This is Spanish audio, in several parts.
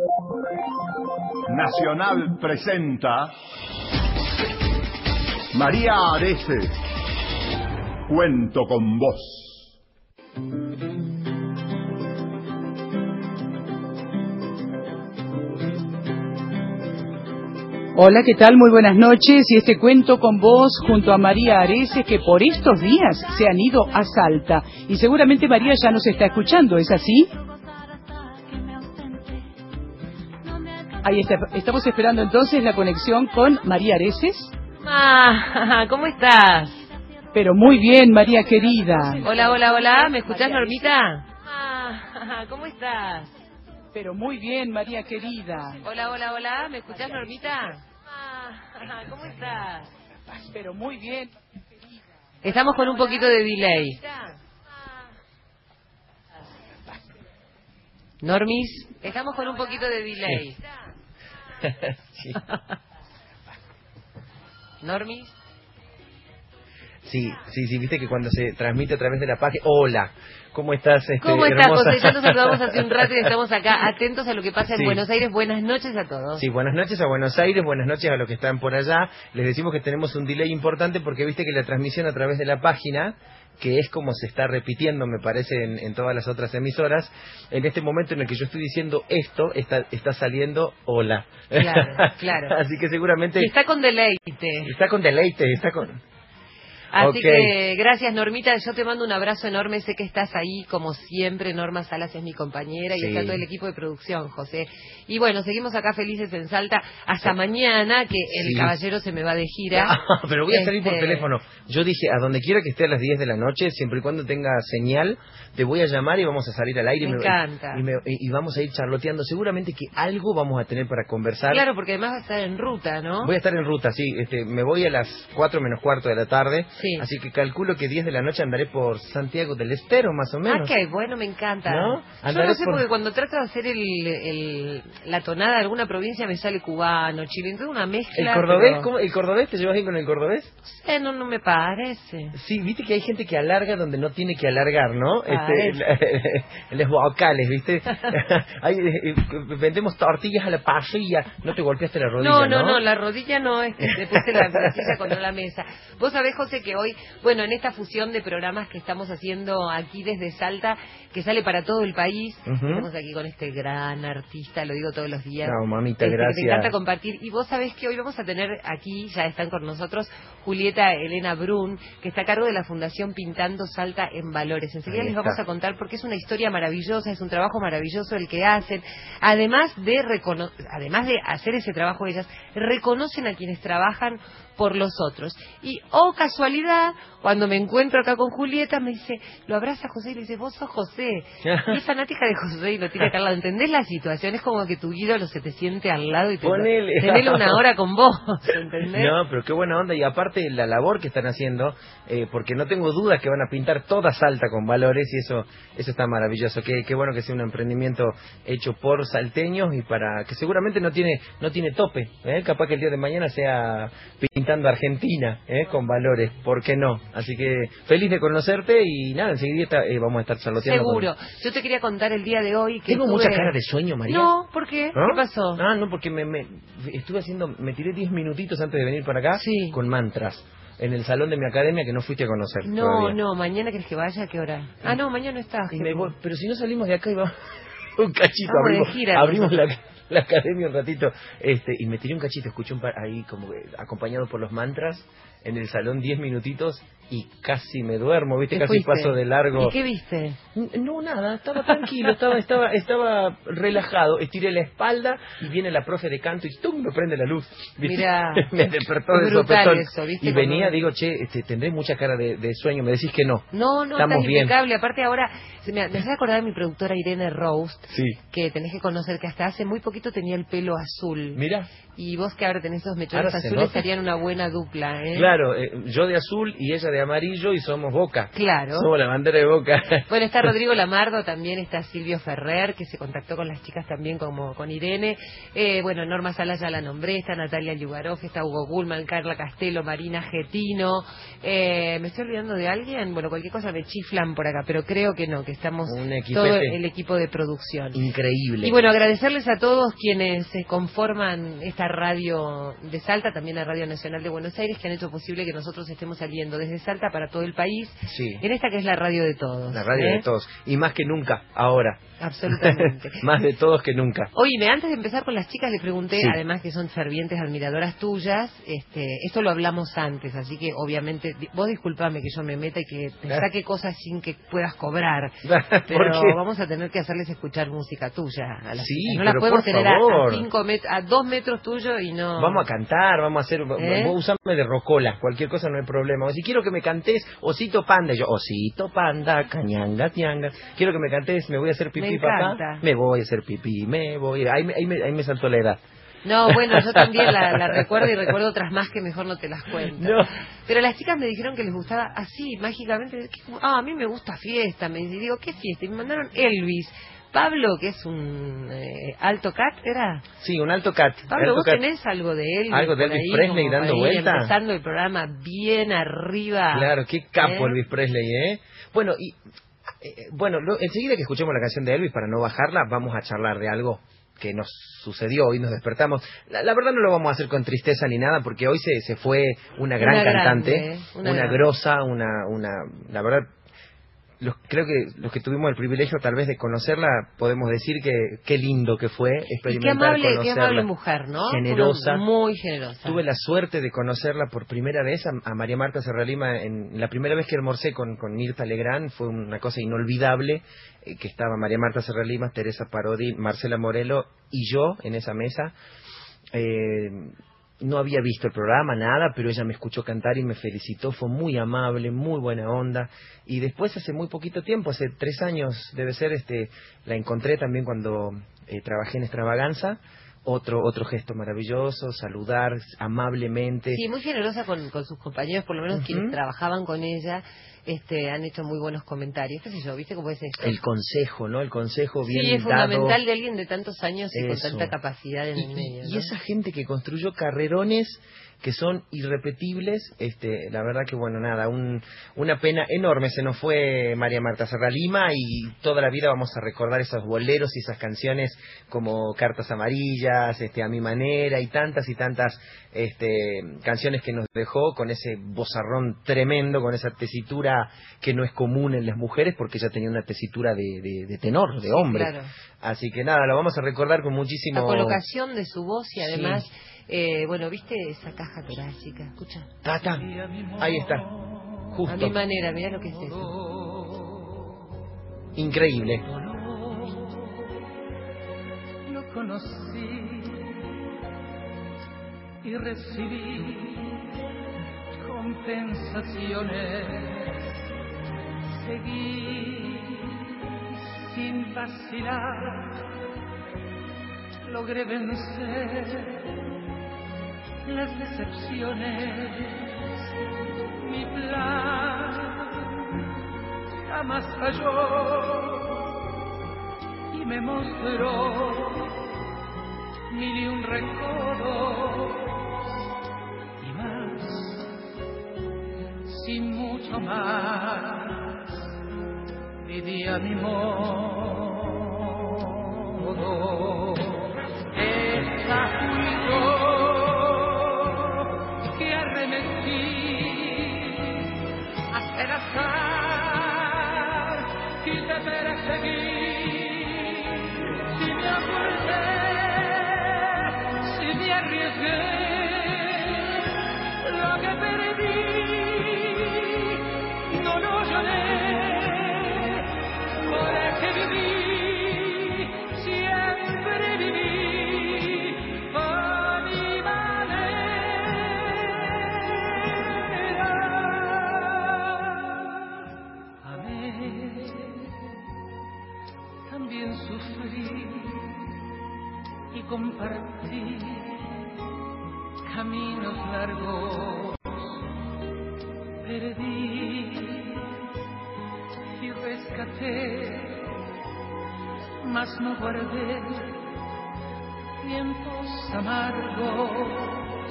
Nacional presenta María Areces, Cuento con Vos. Hola, ¿qué tal? Muy buenas noches. Y este Cuento con Vos junto a María Areces, que por estos días se han ido a Salta. Y seguramente María ya nos está escuchando, ¿es así? Ahí está. Estamos esperando entonces la conexión con María Areces. ¿Cómo estás? Pero muy bien, María querida. Hola, hola, hola. ¿Me escuchás, Normita? ¿Cómo estás? Pero muy bien, María querida. Hola, hola, hola. ¿Me escuchás, Normita? ¿Cómo estás? Pero muy bien. Estamos con un poquito de delay. Normis, estamos con un poquito de delay. Sí. Normis. Sí, viste que cuando se transmite a través de la página... Hola, ¿cómo estás, ¿Cómo estás, hermosa? José? Ya nos saludamos hace un rato y estamos acá atentos a lo que pasa en Sí. Buenos Aires. Buenas noches a todos. Sí, buenas noches a Buenos Aires, buenas noches a los que están por allá. Les decimos que tenemos un delay importante porque viste que la transmisión a través de la página, que es como se está repitiendo, me parece, en todas las otras emisoras, en este momento en el que yo estoy diciendo esto, está saliendo hola. Claro. Así que seguramente... Y está con deleite. Está con deleite, está con... Así Okay. que gracias, Normita, yo te mando un abrazo enorme, sé que estás ahí como siempre. Norma Salas es mi compañera y Sí. está todo el equipo de producción, José. Y bueno, seguimos acá felices en Salta hasta mañana, que el Sí. caballero se me va de gira. Pero voy a salir por teléfono. Yo dije, a donde quiera que esté a las 10 de la noche, siempre y cuando tenga señal, te voy a llamar y vamos a salir al aire. Me encanta. Y vamos a ir charloteando. Seguramente que algo vamos a tener para conversar. Claro, porque además va a estar en ruta, ¿no? Voy a estar en ruta, sí. Me voy a las 4 menos cuarto de la tarde. Sí. Así que calculo que 10 de la noche andaré por Santiago del Estero, más o menos. Qué bueno, me encanta. ¿No? Yo no sé, porque cuando trato de hacer la tonada de alguna provincia me sale cubano, chileno, entonces una mezcla. ¿El cordobés? Pero... ¿Cómo? ¿El cordobés? ¿Te llevas bien con el cordobés? No me parece. Sí, viste que hay gente que alarga donde no tiene que alargar, ¿no? Las vocales, ¿viste? Vendemos tortillas a la parrilla. No te golpeaste la rodilla, ¿no? No, la rodilla no, es que te puse la silla contra la mesa. Vos sabés, José, que hoy, bueno, en esta fusión de programas que estamos haciendo aquí desde Salta, que sale para todo el país, estamos aquí con este gran artista, lo digo todos los días. No, mamita, gracias. Que te encanta compartir. Y vos sabés que hoy vamos a tener aquí, ya están con nosotros, Julieta Elena Brun, que está a cargo de la Fundación Pintando Salta en Valores. Enseguida les vamos a contar porque es una historia maravillosa, es un trabajo maravilloso el que hacen. Además de hacer ese trabajo ellas, reconocen a quienes trabajan por los otros. Y, casualidad, cuando me encuentro acá con Julieta, me dice, lo abraza José y le dice, vos sos José. Y es fanática de José y lo tiene acá al lado. ¿Entendés la situación? Es como que tu ídolo se te siente al lado y tenele una hora con vos, ¿entendés? No, pero qué buena onda. Y aparte la labor que están haciendo, porque no tengo dudas que van a pintar toda Salta con Valores, y eso está maravilloso. Qué bueno que sea un emprendimiento hecho por salteños y para que seguramente no tiene tope, capaz que el día de mañana sea pintando Argentina, con Valores, ¿por qué no? Así que feliz de conocerte y nada, enseguida vamos a estar charloteando. Seguro. Yo te quería contar el día de hoy que ¿Tengo mucha cara de sueño, María? No, ¿por qué? ¿No? ¿Qué pasó? No, porque me tiré 10 minutitos antes de venir para acá con mantras en el salón de mi academia que no fuiste a conocer todavía. No, mañana querés que vaya, ¿a qué hora? No, mañana no estás. Pero si no salimos de acá y vamos un cachito, abrimos la academia un ratito, y me tiré un cachito, escuché ahí como acompañado por los mantras en el salón 10 minutitos y casi me duermo, ¿viste? Casi paso de largo. ¿Y qué viste? No, nada, estaba tranquilo, estaba relajado, estiré la espalda y viene la profe de canto y ¡tum! Me prende la luz. ¿Viste? Mirá, me despertó de brutal sopetón. eso, ¿viste? Y venía, digo, tendré mucha cara de sueño, me decís que no. No, estamos estás bien. impecable. Aparte ahora, me hace acordar de mi productora Irene Roast, sí, que tenés que conocer, que hasta hace muy poquito tenía el pelo azul. Mira. Y vos que ahora tenés esos mechones azules, serían una buena dupla, ¿eh? Claro, yo de azul y ella de amarillo y somos Boca. Claro. Somos la bandera de Boca. Bueno, está Rodrigo Lamardo, también está Silvio Ferrer, que se contactó con las chicas también como con Irene. Bueno, Norma Sala ya la nombré, está Natalia Yugarov, está Hugo Gullman, Carla Castelo, Marina Getino. ¿Me estoy olvidando de alguien? Bueno, cualquier cosa me chiflan por acá, pero creo que no, que estamos todo el equipo de producción. Increíble. Y bueno, agradecerles a todos quienes conforman esta radio de Salta, también la Radio Nacional de Buenos Aires, que han hecho posible que nosotros estemos saliendo desde Salta para todo el país, sí, en esta que es la radio de todos. La radio de todos, y más que nunca, ahora. Absolutamente. Más de todos que nunca. Oíme, antes de empezar con las chicas le pregunté, sí, además que son fervientes admiradoras tuyas, esto lo hablamos antes, así que obviamente, vos disculpame que yo me meta y que te saque cosas sin que puedas cobrar, pero vamos a tener que hacerles escuchar música tuya a las chicas. No las podemos tener a 2 metros tuyo y no... Vamos a cantar, vamos a hacer... Vos usame de rocola, cualquier cosa no hay problema. O si quiero que me cantes Osito Panda, y yo, Osito Panda, cañanga, tianga. Quiero que me cantes, me voy a hacer pipí, papá. Me voy a hacer pipí, me voy... Ahí me saltó la edad. No, bueno, yo también la recuerdo y recuerdo otras más que mejor no te las cuento. No. Pero las chicas me dijeron que les gustaba así, mágicamente. A mí me gusta fiesta. Me digo, ¿qué fiesta? Y me mandaron Elvis. Pablo, que es un alto cat, ¿era? Sí, un alto cat. Pablo, ¿vos tenés algo de Elvis? ¿Algo de Elvis Presley dando vuelta? Empezando el programa bien arriba. Claro, qué capo Elvis Presley, ¿eh? Bueno, enseguida que escuchemos la canción de Elvis, para no bajarla, vamos a charlar de algo que nos sucedió, hoy nos despertamos. La verdad no lo vamos a hacer con tristeza ni nada, porque hoy se fue una gran cantante, una grosa, la verdad... creo que los que tuvimos el privilegio tal vez de conocerla podemos decir que qué lindo que fue experimentar conocerla. Qué amable mujer, ¿no? Generosa, muy generosa. Tuve la suerte de conocerla por primera vez a María Marta Serralima en la primera vez que almorcé con Mirta Legrand. Fue una cosa inolvidable, que estaba María Marta Serralima, Teresa Parodi, Marcela Morelo y yo en esa mesa. No había visto el programa, nada, pero ella me escuchó cantar y me felicitó, fue muy amable, muy buena onda. Y después, hace muy poquito tiempo, hace 3 años debe ser, la encontré también cuando trabajé en Extravaganza. Otro gesto maravilloso, saludar amablemente. Sí, muy generosa con sus compañeros, por lo menos quienes trabajaban con ella. Han hecho muy buenos comentarios, qué sé yo, ¿viste cómo es esto? El consejo, ¿no? El consejo bien dado. Sí, es fundamental de alguien de tantos años y con tanta capacidad en el medio, ¿no? Y esa gente que construyó carrerones que son irrepetibles, la verdad que bueno, nada, una pena enorme, se nos fue María Marta Serralima y toda la vida vamos a recordar esos boleros y esas canciones como Cartas Amarillas, A Mi Manera y tantas canciones que nos dejó con ese vozarrón tremendo, con esa tesitura que no es común en las mujeres porque ella tenía una tesitura de tenor, de hombre. Claro. Así que nada, lo vamos a recordar con muchísimo... La colocación de su voz y además... Sí. Bueno, ¿viste esa caja torácica? Escucha. Tata, ahí está. Justo. A mi manera, mirá lo que es eso. Increíble. Lo conocí y recibí compensaciones. Seguí sin vacilar. Logré vencer las decepciones. Mi plan jamás falló y me mostró 1001 recodos y más, sin mucho más, vivía mi modo. Esa fui yo que arremetí hasta el azar y te perseguí. Si me aguanté, si me arriesgué, lo que perdí no lo lloré, porque viví. Compartí caminos largos perdí y rescaté, mas no guardé tiempos amargos.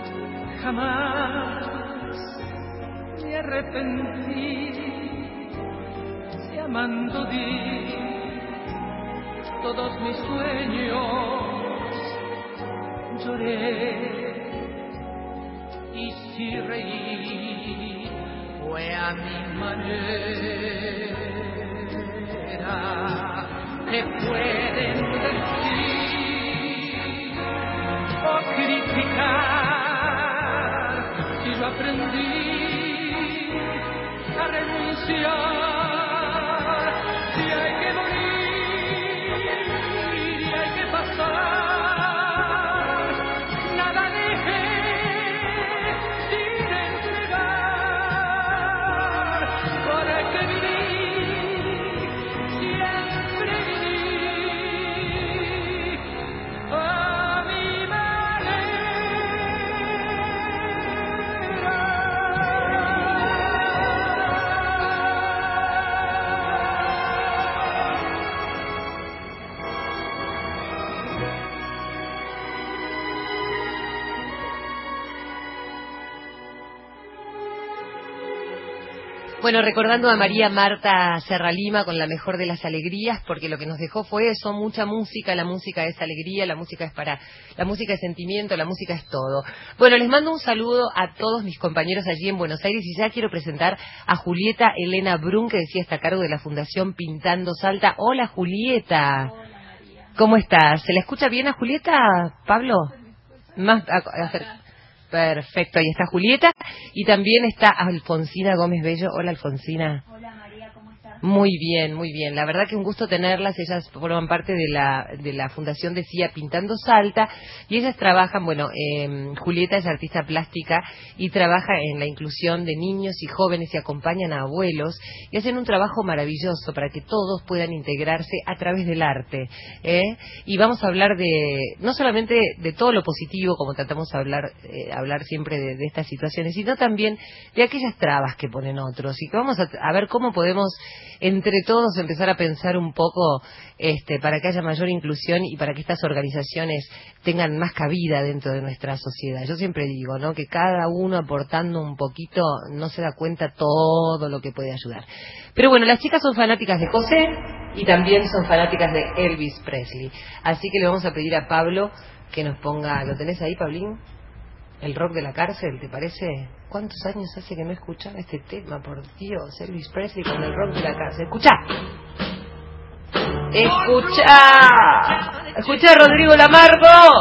Jamás me arrepentí si amando di todos mis sueños. Lloré y si reí fue a mi manera. Te pueden decir o criticar, si yo aprendí a renunciar, si hay que morir y hay que pasar, nada dejé sin entregar, porque viví, siempre viví a mi Bueno, recordando a María Marta Serralima con la mejor de las alegrías, porque lo que nos dejó fue eso, mucha música, la música es alegría, la música es la música es sentimiento, la música es todo. Bueno, les mando un saludo a todos mis compañeros allí en Buenos Aires y ya quiero presentar a Julieta Elena Brun, que decía está a cargo de la Fundación Pintando Salta. Hola, Julieta. Hola, María. ¿Cómo estás? ¿Se la escucha bien a Julieta, Pablo? Más Perfecto, ahí está Julieta y también está Alfonsina Gómez Bello. Hola, Alfonsina. Hola, María, ¿cómo estás? Muy bien, muy bien. La verdad que un gusto tenerlas. Ellas forman parte de la Fundación Decía Pintando Salta y ellas trabajan, bueno, Julieta es artista plástica y trabaja en la inclusión de niños y jóvenes y acompañan a abuelos y hacen un trabajo maravilloso para que todos puedan integrarse a través del arte. Y vamos a hablar no solamente de todo lo positivo, como tratamos de hablar siempre de estas situaciones, sino también de aquellas trabas que ponen otros y que vamos a ver cómo podemos entre todos empezar a pensar un poco para que haya mayor inclusión y para que estas organizaciones tengan más cabida dentro de nuestra sociedad. Yo siempre digo, ¿no?, que cada uno aportando un poquito no se da cuenta todo lo que puede ayudar. Pero bueno, las chicas son fanáticas de José y también son fanáticas de Elvis Presley. Así que le vamos a pedir a Pablo que nos ponga, ¿lo tenés ahí, Pablín? El rock de la cárcel, ¿te parece? ¿Cuántos años hace que no escuchaba este tema? Por Dios, Elvis Presley con el rock de la cárcel. ¡Escuchá! ¡Escuchá! ¡Escuchá, Rodrigo Lamargo!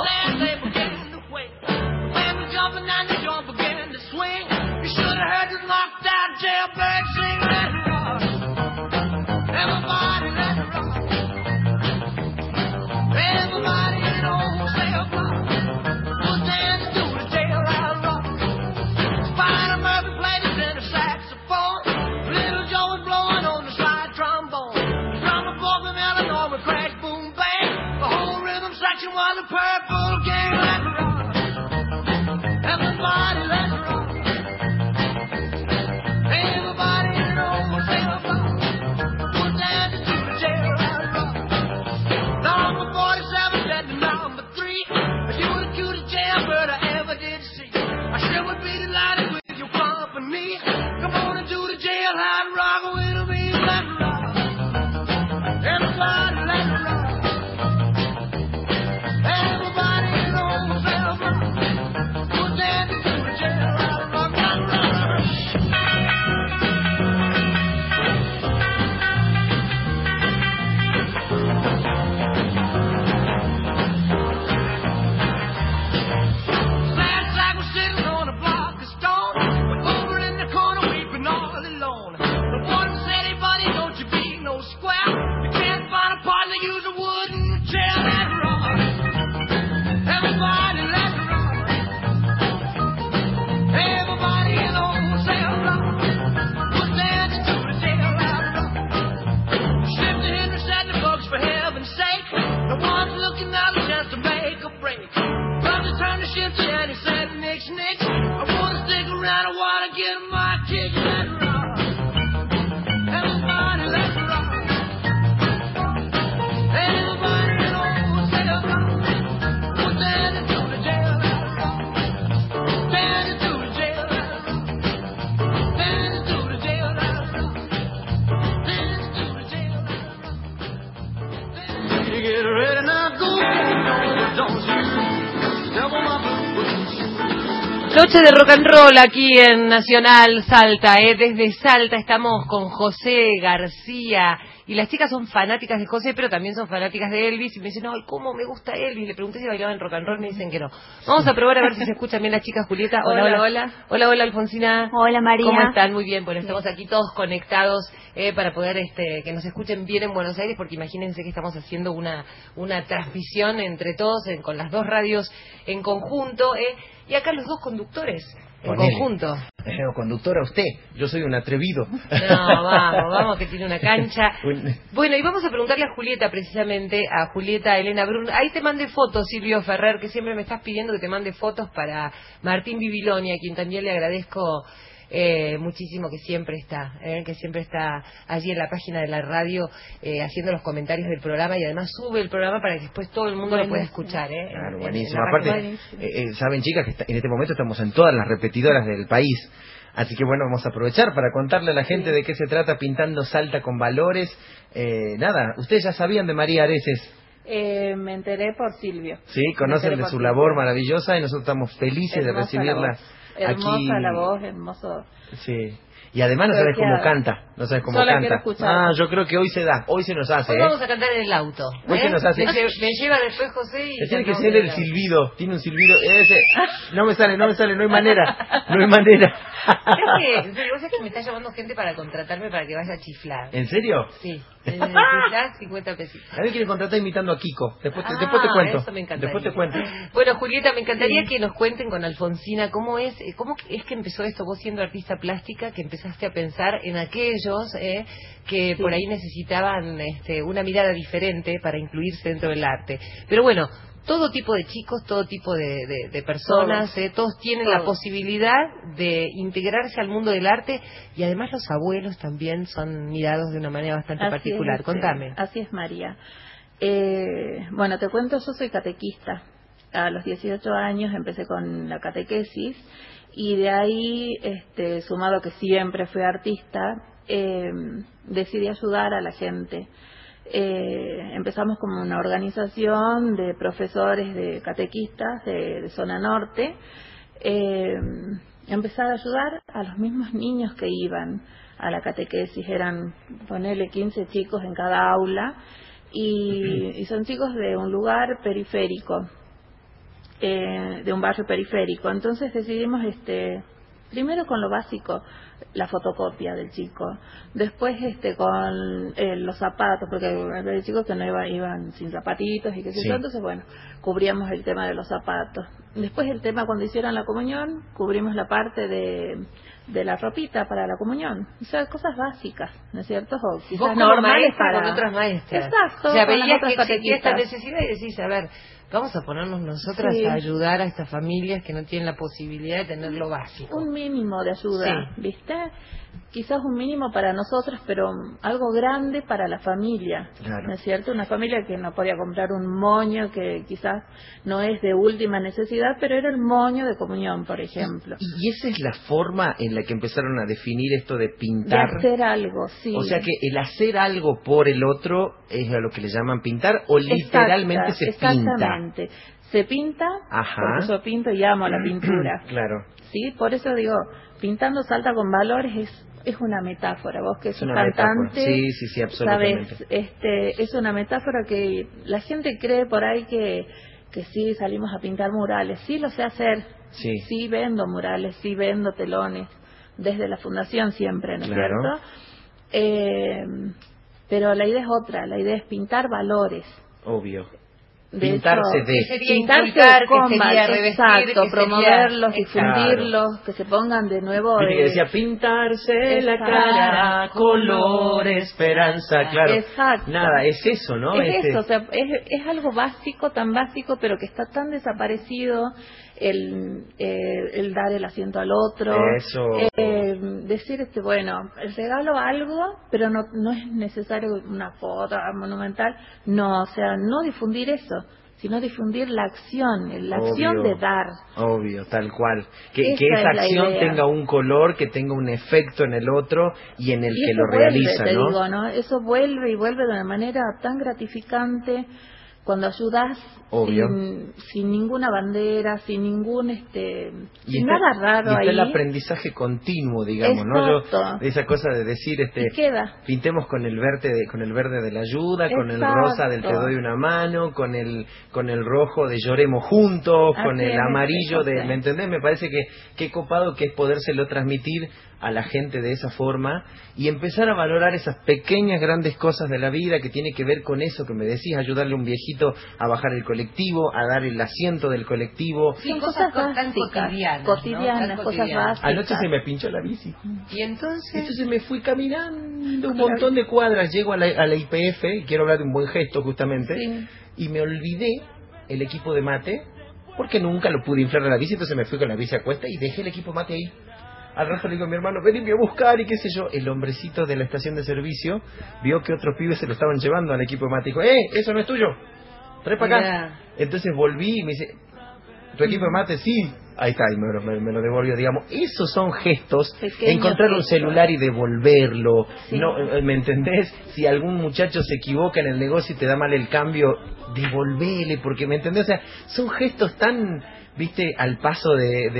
I wanna stick around, I wanna get my kick. Noche de rock and roll aquí en Nacional Salta, desde Salta estamos con José García y las chicas son fanáticas de José, pero también son fanáticas de Elvis y me dicen, ay, ¿cómo me gusta Elvis? Le pregunté si bailaban rock and roll, me dicen que no. Vamos a probar a ver si se escuchan bien las chicas. Julieta, hola Alfonsina. Hola María. ¿Cómo están? Muy bien, bueno, estamos aquí todos conectados para poder que nos escuchen bien en Buenos Aires, porque imagínense que estamos haciendo una transmisión entre todos, con las dos radios en conjunto, y acá los dos conductores en conjunto. Conductora usted, yo soy un atrevido. No, vamos, que tiene una cancha. Bueno, y vamos a preguntarle a Julieta, precisamente, a Julieta Elena Brun. Ahí te mandé fotos, Silvio Ferrer, que siempre me estás pidiendo que te mande fotos para Martín Bibiloni, a quien también le agradezco muchísimo que siempre está allí en la página de la radio haciendo los comentarios del programa, y además sube el programa para que después todo el mundo lo pueda escuchar. Claro, buenísimo. Aparte, saben, chicas, que en este momento estamos en todas las repetidoras del país. Así que bueno, vamos a aprovechar para contarle a la gente de qué se trata Pintando Salta con Valores. Nada, ustedes ya sabían de María Areces. Me enteré por Silvio. Sí, conocen de su labor maravillosa y nosotros estamos felices de recibirla. Hermosa la voz, hermoso. Sí. Y además no sabes cómo canta, yo creo que hoy se nos hace. Hoy vamos a cantar en el auto. Hoy se nos hace. Me lleva después José y... Tiene que ser el silbido, tiene un silbido, no me sale, no hay manera. Es que me está llamando gente para contratarme para que vaya a chiflar. ¿En serio? Sí. Chiflar 50 pesitos. A mí quiere contratar imitando a Kiko. Después te cuento. Eso me encantaría. Después te cuento. Bueno, Julieta, me encantaría que nos cuenten con Alfonsina cómo es que empezó esto, vos siendo artista plástica, que empezaste a pensar en aquellos que por ahí necesitaban una mirada diferente para incluirse dentro del arte. Pero bueno, todo tipo de chicos, todo tipo de personas, todos tienen la posibilidad de integrarse al mundo del arte, y además los abuelos también son mirados de una manera bastante particular. Contame. Así es, María. Bueno, te cuento, yo soy catequista. A los 18 años empecé con la catequesis, y de ahí, sumado a que siempre fui artista, decidí ayudar a la gente. Empezamos como una organización de profesores, de catequistas de zona norte, empezar a ayudar a los mismos niños que iban a la catequesis. Eran, ponele, 15 chicos en cada aula, y son chicos de un lugar periférico, de un barrio periférico. Entonces decidimos primero con lo básico, la fotocopia del chico, después con los zapatos, porque había chicos que no iban sin zapatitos y qué sé yo, entonces bueno, cubríamos el tema de los zapatos. Después el tema, cuando hicieron la comunión, cubrimos la parte de la ropita para la comunión. O sea, cosas básicas, ¿no es cierto? O quizás normales para... con otras maestras. Exacto. O sea, veías que existía esta necesidad y decís, a ver, vamos a ponernos nosotras a ayudar a estas familias que no tienen la posibilidad de tener lo básico. Un mínimo de ayuda, ¿viste? Quizás un mínimo para nosotras, pero algo grande para la familia, ¿no es cierto? Una familia que no podía comprar un moño, que quizás no es de última necesidad, pero era el moño de comunión, por ejemplo. ¿Y esa es la forma en la que empezaron a definir esto de pintar? De hacer algo, sí. O sea que el hacer algo por el otro es a lo que le llaman pintar, o literalmente se pinta. Exactamente. Se pinta, porque yo pinto y amo la pintura. Claro. Sí, por eso digo, Pintando Salta con Valores es una metáfora. Vos que sos cantante, sí, absolutamente. ¿sabes? Es una metáfora que la gente cree por ahí que sí salimos a pintar murales. Sí lo sé hacer. Sí vendo murales, sí vendo telones, desde la fundación siempre, ¿no es cierto? Pero la idea es otra, la idea es pintar valores. Obvio. Pintarse revestir, promoverlos, difundirlos, que se pongan de nuevo. Que decía pintarse la cara, color, esperanza, claro. Exacto. Nada, es eso, ¿no? Es eso, o sea, es algo básico, tan básico, pero que está tan desaparecido. El dar el asiento al otro, decir bueno, regalo algo, pero no es necesario una foto monumental, no, o sea, no difundir eso, sino difundir la acción, acción de dar. Obvio, tal cual. Que esa acción tenga un color, que tenga un efecto en el otro y en el que lo realiza, ¿no? Digo, ¿no? Eso vuelve y vuelve de una manera tan gratificante. cuando ayudas sin ninguna bandera, sin ningún sin nada raro y está ahí. el aprendizaje continuo, digamos, ¿no? Exacto. Esa cosa de decir, Y queda. pintemos con el verde de la ayuda, con el Exacto. rosa del te doy una mano, con el rojo de lloremos juntos, Así con el es, amarillo de, sí. ¿me entendés? Me parece que qué copado que es podérselo transmitir a la gente de esa forma y empezar a valorar esas pequeñas grandes cosas de la vida que tiene que ver con eso que me decís, ayudarle a un viejito a bajar el colectivo, a dar el asiento del colectivo. Sí, Son cosas tan básicas, cotidianas, cotidianas, ¿no? Tan cosas cotidianas. básicas. Anoche se me pinchó la bici. Y Entonces me fui caminando un montón de cuadras, llego a la IPF, y quiero hablar de un buen gesto justamente, Sí. y me olvidé el equipo de mate, porque nunca lo pude inflar a la bici, entonces me fui con la bici a cuesta y dejé el equipo mate ahí. Al rato le digo a mi hermano, venime a buscar y qué sé yo. El hombrecito de la estación de servicio vio que otros pibes se lo estaban llevando al equipo de mate y dijo, eso no es tuyo, trae para acá. Mirá. Entonces volví y me dice, ¿tu equipo de mate? Sí. Ahí está, y me lo devolvió, digamos. Esos son gestos, Pequeños encontrar un gestos. celular y devolverlo. Sí. No, ¿me entendés? Si algún muchacho se equivoca en el negocio y te da mal el cambio, devolvele, porque, ¿me entendés? O sea, son gestos tan, viste, al paso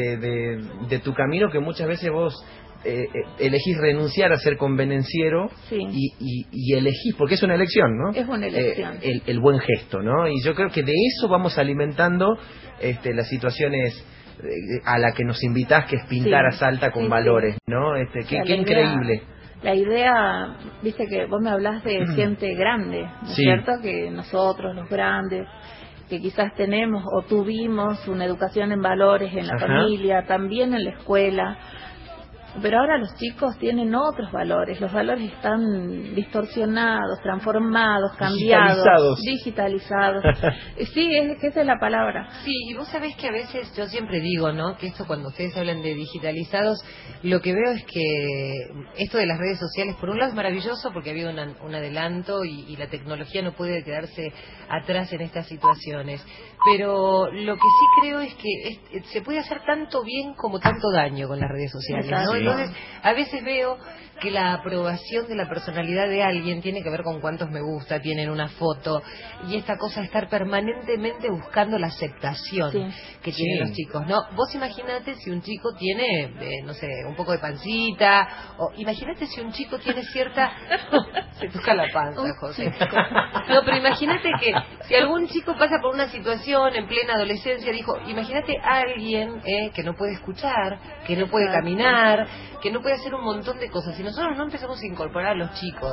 de tu camino que muchas veces vos elegís renunciar a ser convenenciero Sí. y elegís, porque es una elección, ¿no? Es una elección. El buen gesto, ¿no? Y yo creo que de eso vamos alimentando las situaciones a la que nos invitás, que es pintar Sí. a Salta con Sí, valores, sí. ¿no? O Qué sea, increíble. La idea, viste que vos me hablás de gente grande, ¿no es Sí. cierto? Que nosotros, los grandes, que quizás tenemos o tuvimos una educación en valores en la Ajá. familia, también en la escuela. Pero ahora los chicos tienen otros valores, los valores están distorsionados, transformados, cambiados, digitalizados. Sí, esa es la palabra. Sí, y vos sabés que a veces yo siempre digo, ¿no? Que esto cuando ustedes hablan de digitalizados, lo que veo es que esto de las redes sociales, por un lado es maravilloso porque ha habido un adelanto y la tecnología no puede quedarse atrás en estas situaciones. Pero lo que sí creo es que se puede hacer tanto bien como tanto daño con las redes sociales, ¿no? Exacto. Entonces, a veces veo que la aprobación de la personalidad de alguien tiene que ver con cuántos me gusta tienen una foto y esta cosa de estar permanentemente buscando la aceptación que tienen los chicos, ¿no? Vos imaginate si un chico tiene, no sé, un poco de pancita, o imagínate si un chico tiene cierta... Se toca la panza, José. No, pero imagínate que si algún chico pasa por una situación en plena adolescencia, dijo, imagínate a alguien que no puede escuchar, que no puede caminar, que no puede hacer un montón de cosas. Si nosotros no empezamos a incorporar a los chicos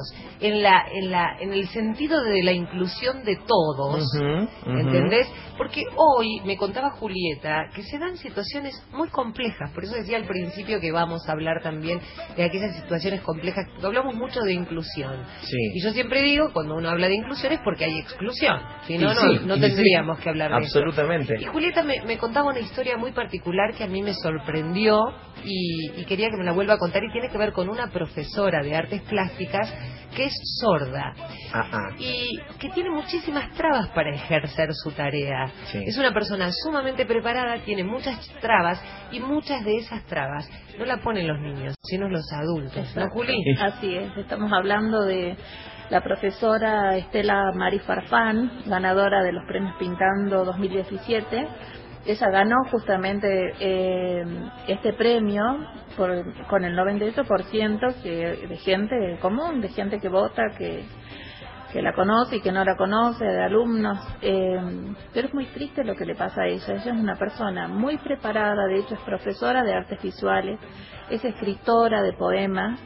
en el sentido de la inclusión de todos, ¿entendés? Porque hoy me contaba Julieta que se dan situaciones muy complejas, por eso decía al principio que vamos a hablar también de aquellas situaciones complejas, porque hablamos mucho de inclusión. Sí. Y yo siempre digo, cuando uno habla de inclusión es porque hay exclusión, si no, Sí, no y tendríamos sí, que hablar de eso. absolutamente. Y Julieta me contaba una historia muy particular que a mí me sorprendió y quería que me la vuelva a contar, y tiene que ver con una profesora de artes plásticas que es sorda y que tiene muchísimas trabas para ejercer su tarea. Sí. Es una persona sumamente preparada, tiene muchas trabas y muchas de esas trabas no la ponen los niños, sino los adultos, ¿no, Juli? Así es, estamos hablando de la profesora Estela Mari Farfán, ganadora de los premios Pintando 2017. Ella ganó justamente este premio con el 98% de gente común, de gente que vota, que la conoce y que no la conoce, de alumnos. Pero es muy triste lo que le pasa a ella. Ella es una persona muy preparada, de hecho es profesora de artes visuales, es escritora de poemas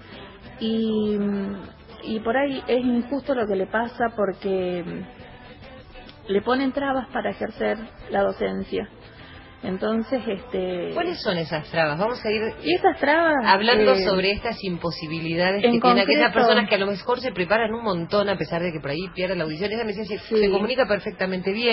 y por ahí es injusto lo que le pasa porque le ponen trabas para ejercer la docencia. Entonces, ¿cuáles son esas trabas? Vamos a ir y esas trabas hablando sobre estas imposibilidades que tienen aquellas personas que a lo mejor se preparan un montón a pesar de que por ahí pierden la audición. Ella me decía, se comunica perfectamente bien,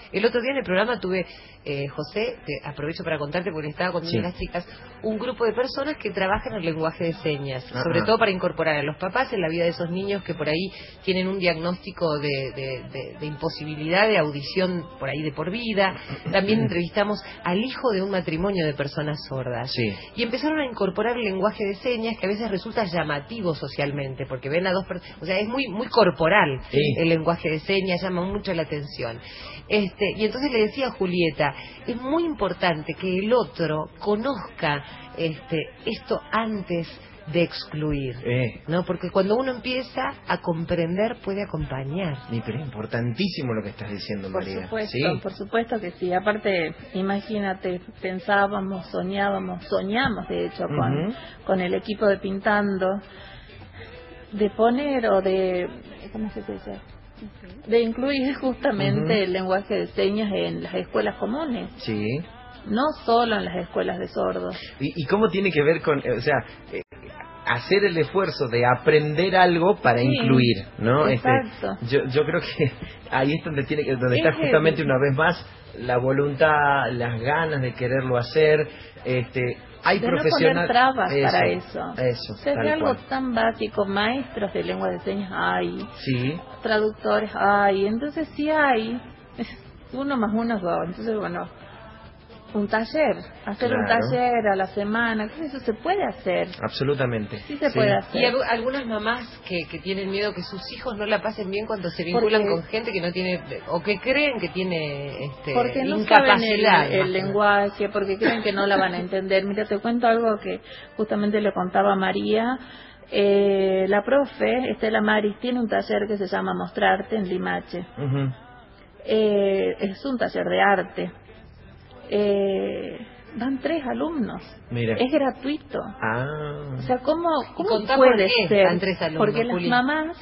El otro día en el programa tuve, José, te aprovecho para contarte porque le estaba contando a las chicas, un grupo de personas que trabajan en el lenguaje de señas, sobre todo para incorporar a los papás en la vida de esos niños que por ahí tienen un diagnóstico de imposibilidad de audición por ahí de por vida. También entrevistamos al hijo de un matrimonio de personas sordas. Y empezaron a incorporar el lenguaje de señas que a veces resulta llamativo socialmente, porque ven a dos personas, o sea, es muy muy corporal el lenguaje de señas, llama mucho la atención. Y entonces le decía a Julieta, es muy importante que el otro conozca esto antes de excluir, ¿no? Porque cuando uno empieza a comprender puede acompañar. Pero es importantísimo lo que estás diciendo, María. Por supuesto que sí. Aparte, imagínate, pensábamos, soñamos de hecho con el equipo de Pintando, de poner o de, ¿cómo se dice? De incluir justamente el lenguaje de señas en las escuelas comunes. No solo en las escuelas de sordos. ¿Y cómo tiene que ver con, o sea, hacer el esfuerzo de aprender algo para incluir, ¿no? Exacto. Yo creo que ahí es donde está justamente una vez más la voluntad, las ganas de quererlo hacer. Hay de profesionales. No poner trabas para eso. Tal de algo cual. tan básico, maestros de lengua de señas hay, traductores hay, entonces sí hay, 1 más 1 es 2, entonces bueno, un taller, hacer un taller a la semana, eso se puede hacer. Absolutamente. Sí se puede hacer. Y algunas mamás que tienen miedo que sus hijos no la pasen bien cuando se vinculan con gente que no tiene, o que creen que tiene porque no incapacidad. Saben el lenguaje, porque creen que no la van a entender. Mira, te cuento algo que justamente le contaba a María. La profe, Estela Maris, tiene un taller que se llama Mostrarte en Limache. Es un taller de arte. Van 3 alumnos. Mira. Es gratuito. O sea, ¿cómo puede ser? Van 3 alumnos, porque las mamás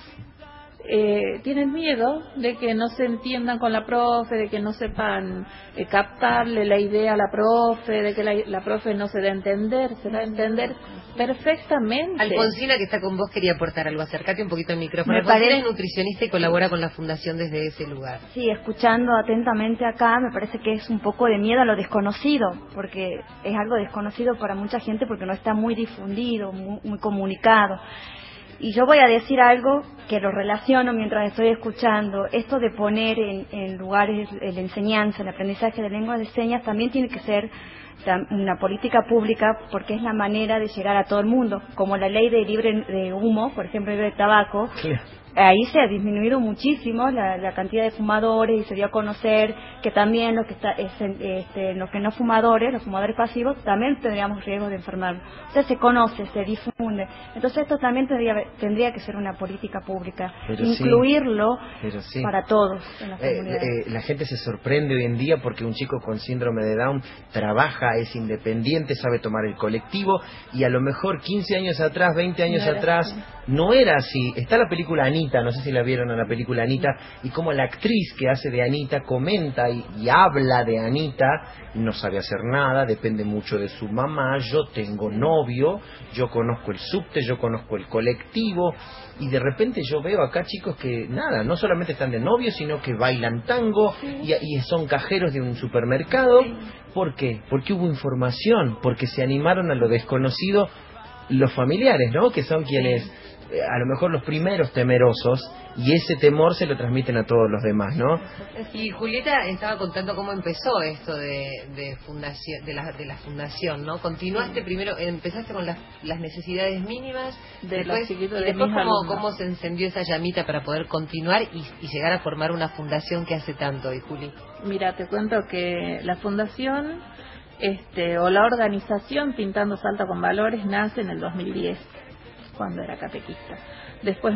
tienen miedo de que no se entiendan con la profe, de que no sepan captarle la idea a la profe, de que la profe no se da a entender, se da a entender perfectamente. Alfonsina, que está con vos, quería aportar algo. Acércate un poquito al micrófono. Alfonsina es nutricionista y colabora con la fundación desde ese lugar. Sí, escuchando atentamente acá, me parece que es un poco de miedo a lo desconocido, porque es algo desconocido para mucha gente porque no está muy difundido, muy comunicado. Y yo voy a decir algo que lo relaciono mientras estoy escuchando. Esto de poner en lugares la enseñanza, el aprendizaje de lenguas de señas, también tiene que ser una política pública porque es la manera de llegar a todo el mundo. Como la ley de libre de humo, por ejemplo, libre de tabaco. Ahí se ha disminuido muchísimo la cantidad de fumadores y se dio a conocer que también los que no fumadores, los fumadores pasivos, también tendríamos riesgo de enfermarnos. O sea, se conoce, se difunde. Entonces esto también tendría que ser una política pública, incluirlo para todos en las comunidades. La gente se sorprende hoy en día porque un chico con síndrome de Down trabaja, es independiente, sabe tomar el colectivo y a lo mejor 15 años atrás, 20 años atrás no era así. Está la película Anita, no sé si la vieron a la película Anita, y como la actriz que hace de Anita comenta y habla de Anita, no sabe hacer nada, depende mucho de su mamá, yo tengo novio, yo conozco el subte, yo conozco el colectivo, y de repente yo veo acá chicos que nada, no solamente están de novio, sino que bailan tango y son cajeros de un supermercado. ¿Por qué? Porque hubo información, porque se animaron a lo desconocido los familiares, ¿no? Que son quienes a lo mejor los primeros temerosos, y ese temor se lo transmiten a todos los demás, ¿no? Y Julieta estaba contando cómo empezó esto de fundación, de la fundación, ¿no? Continuaste primero, empezaste con las necesidades mínimas, después cómo se encendió esa llamita para poder continuar y llegar a formar una fundación que hace tanto hoy, Juli. Mira, te cuento que la fundación o la organización Pintando Salta con Valores nace en el 2010, cuando era catequista. Después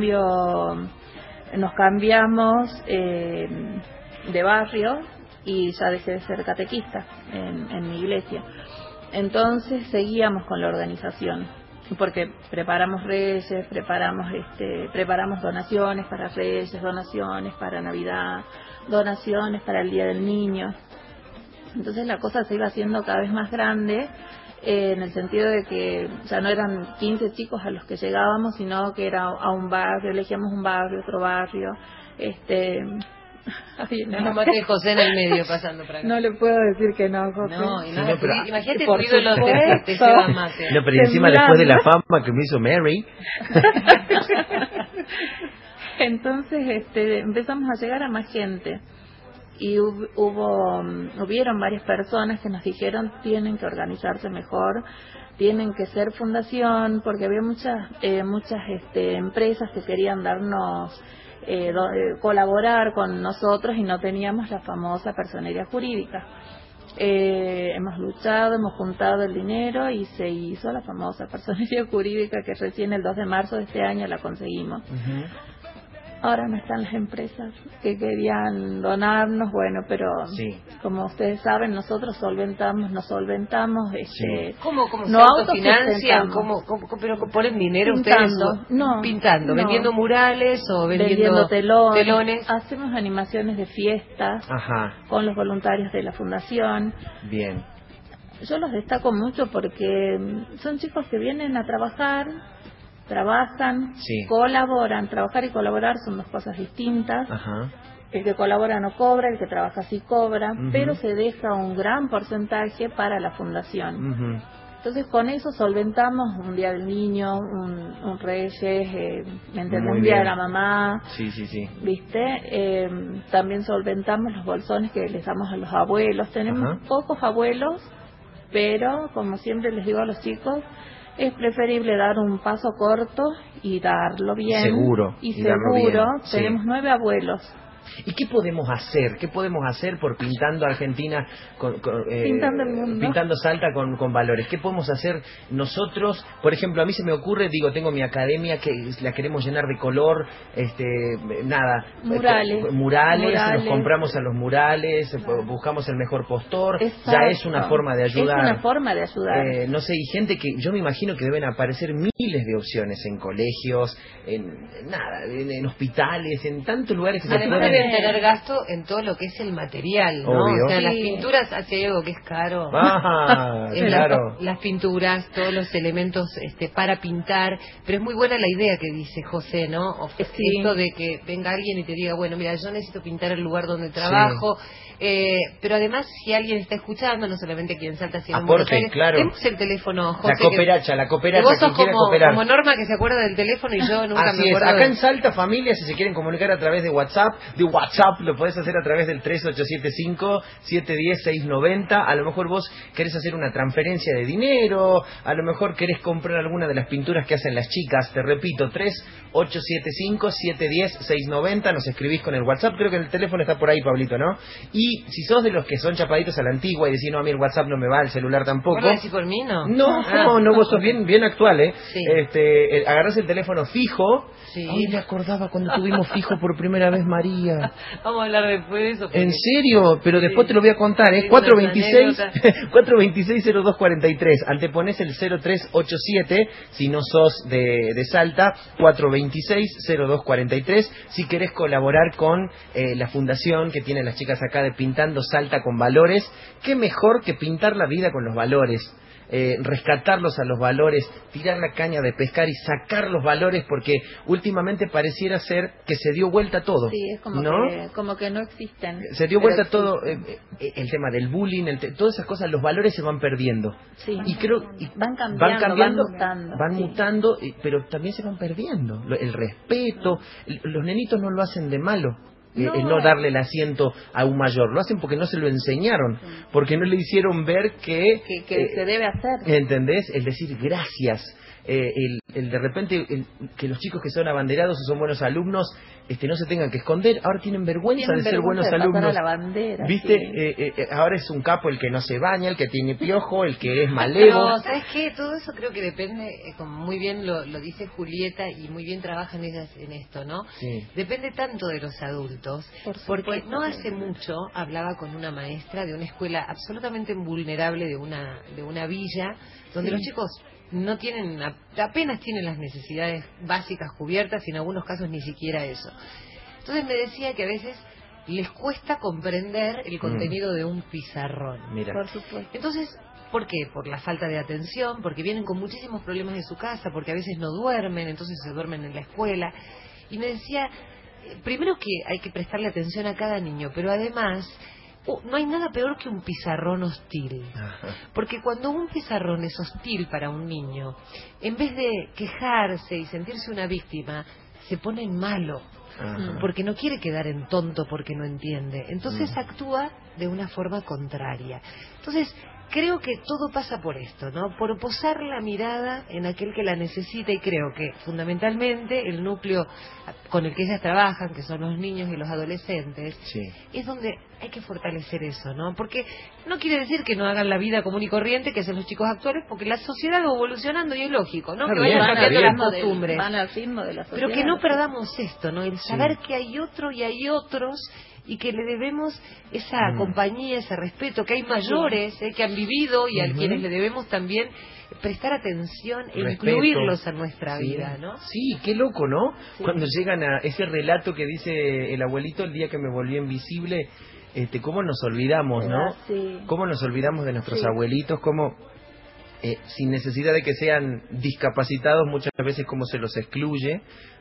nos cambiamos de barrio y ya dejé de ser catequista en mi iglesia. Entonces seguíamos con la organización, porque preparamos reyes, preparamos donaciones para reyes, donaciones para Navidad, donaciones para el Día del Niño. Entonces la cosa se iba haciendo cada vez más grande, en el sentido de que ya no eran 15 chicos a los que llegábamos, sino que era a un barrio, elegíamos un barrio, otro barrio, Ay, no, Nos mate José en el medio pasando para acá. no le puedo decir que no, José. No, y Sí, no, no, pero- imagínate Por tu ídolo supuesto. te lleva mate. No, pero encima Temblando. después de la fama que me hizo Mary. Entonces empezamos a llegar a más gente y hubieron varias personas que nos dijeron tienen que organizarse mejor, tienen que ser fundación, porque había muchas empresas que querían darnos colaborar con nosotros y no teníamos la famosa personería jurídica. Hemos luchado, hemos juntado el dinero y se hizo la famosa personería jurídica que recién el 2 de marzo de este año la conseguimos. Ahora no están las empresas que querían donarnos, bueno, pero Sí. como ustedes saben, nosotros nos solventamos, Sí. ¿Cómo se no autofinancian? autosustentamos. Pero ponen dinero Pintando, ustedes? no, Pintando, no. vendiendo murales o vendiendo telones, telones. hacemos animaciones de fiestas Ajá, con los voluntarios de la fundación. bien. Yo los destaco mucho porque son chicos que vienen a trabajar, trabajan, Sí. colaboran. Trabajar y colaborar son dos cosas distintas. Ajá, El que colabora no cobra, el que trabaja sí cobra, Ujú. pero se deja un gran porcentaje para la fundación. ujú, Entonces con eso solventamos un Día del Niño, un Reyes, ¿me entendés? Muy Un Día de bien. la Mamá, sí, sí, sí. ¿viste? También solventamos los bolsones que les damos a los abuelos. Tenemos Ajá. pocos abuelos, pero como siempre les digo a los chicos, es preferible dar un paso corto y darlo bien. Seguro, Y y darlo seguro, bien, sí. tenemos 9 abuelos. ¿Y qué podemos hacer? ¿Qué podemos hacer por pintando Argentina, Pintando el mundo. pintando Salta con valores? ¿Qué podemos hacer nosotros? Por ejemplo, a mí se me ocurre, tengo mi academia que la queremos llenar de color, Murales. murales, nos Murales. compramos a los murales, buscamos el mejor postor, Exacto. ya es una forma de ayudar. Es una forma de ayudar. No sé, y gente que yo me imagino que deben aparecer miles de opciones en colegios, en hospitales, en tantos lugares que se Además pueden. deben tener gasto en todo lo que es el material, ¿no? Obvio. O sea, Sí. las pinturas hace algo que es caro. Ah, En claro. las pinturas, todos los elementos para pintar, pero es muy buena la idea que dice José, ¿no? Sí. Esto de que venga alguien y te diga, bueno, mira, yo necesito pintar el lugar donde trabajo, pero además si alguien está escuchando, no solamente aquí en Salta, sino en Buenos Aporte, Aires, claro. demos el teléfono, José. La cooperacha, que vos sos quien quiera como, cooperar. como Norma que se acuerda del teléfono y yo nunca Así me es, acuerdo. acá en Salta, familia, si se quieren comunicar a través de WhatsApp, lo podés hacer a través del 3875-710-690. A lo mejor vos querés hacer una transferencia de dinero, a lo mejor querés comprar alguna de las pinturas que hacen las chicas. Te repito, 3875-710-690. Nos escribís con el WhatsApp, creo que el teléfono está por ahí, Pablito, ¿no? Y si sos de los que son chapaditos a la antigua y decís, no, a mí el WhatsApp no me va, el celular tampoco. ¿Vos lo decís por mí, no? No, vos sos bien actual, ¿eh? Sí. Agarrás el teléfono fijo. Sí. Ay, me acordaba cuando tuvimos fijo por primera vez, María. Vamos a hablar después de eso. ¿En serio? Pero después te lo voy a contar, ¿eh? Tengo unas 426-0243. Antepones el 0387, si no sos de Salta, 426-0243. Si querés colaborar con la fundación que tienen las chicas acá de Pintando Salta con Valores, qué mejor que pintar la vida con los valores. Rescatarlos a los valores, tirar la caña de pescar y sacar los valores, porque últimamente pareciera ser que se dio vuelta todo. Sí, es como, ¿no? como que no existen. Se dio pero vuelta todo, existen. el tema del bullying, todas esas cosas, los valores se van perdiendo. Sí. Y creo Van cambiando, van sí. mutando, pero también se van perdiendo. El respeto, los nenitos no lo hacen de malo. El no darle el asiento a un mayor, lo hacen porque no se lo enseñaron, porque no le hicieron ver que se debe hacer. ¿entendés? El decir gracias, el de repente que los chicos que son abanderados o son buenos alumnos no se tengan que esconder, ahora tienen vergüenza de ser buenos alumnos. La bandera, ¿Viste? sí. Ahora es un capo el que no se baña, el que tiene piojo, el que es malevo. No, ¿sabes qué? Todo eso creo que depende, como muy bien lo dice Julieta y muy bien trabajan ellas en esto, ¿no? Sí. Depende tanto de los adultos, porque no hace mucho hablaba con una maestra de una escuela absolutamente vulnerable de una villa, donde los chicos no tienen, apenas tienen las necesidades básicas cubiertas y en algunos casos ni siquiera eso. Entonces me decía que a veces les cuesta comprender el contenido de un pizarrón. Mira. Por supuesto. Entonces, ¿por qué? Por la falta de atención, porque vienen con muchísimos problemas de su casa, porque a veces no duermen, entonces se duermen en la escuela. Y me decía, primero que hay que prestarle atención a cada niño, pero además no hay nada peor que un pizarrón hostil. Porque cuando un pizarrón es hostil para un niño, en vez de quejarse y sentirse una víctima, se pone en malo. Porque no quiere quedar en tonto porque no entiende. Entonces actúa de una forma contraria. Entonces, creo que todo pasa por esto, ¿no? Por posar la mirada en aquel que la necesita, y creo que fundamentalmente el núcleo con el que ellas trabajan, que son los niños y los adolescentes, es donde hay que fortalecer eso, ¿no? Porque no quiere decir que no hagan la vida común y corriente que hacen los chicos actuales, porque la sociedad va evolucionando y es lógico, ¿no? Que vayan cambiando las costumbres. Van al ritmo de la sociedad. Pero que no perdamos esto, ¿no? El saber que hay otro y hay otros, y que le debemos esa compañía, ese respeto, que hay mayores que han vivido y a quienes le debemos también prestar atención e incluirlos en nuestra vida, ¿no? Sí, qué loco, ¿no? Cuando llegan a ese relato que dice el abuelito, el día que me volví invisible, cómo nos olvidamos, ¿no? Cómo nos olvidamos de nuestros abuelitos, cómo sin necesidad de que sean discapacitados, muchas veces cómo se los excluye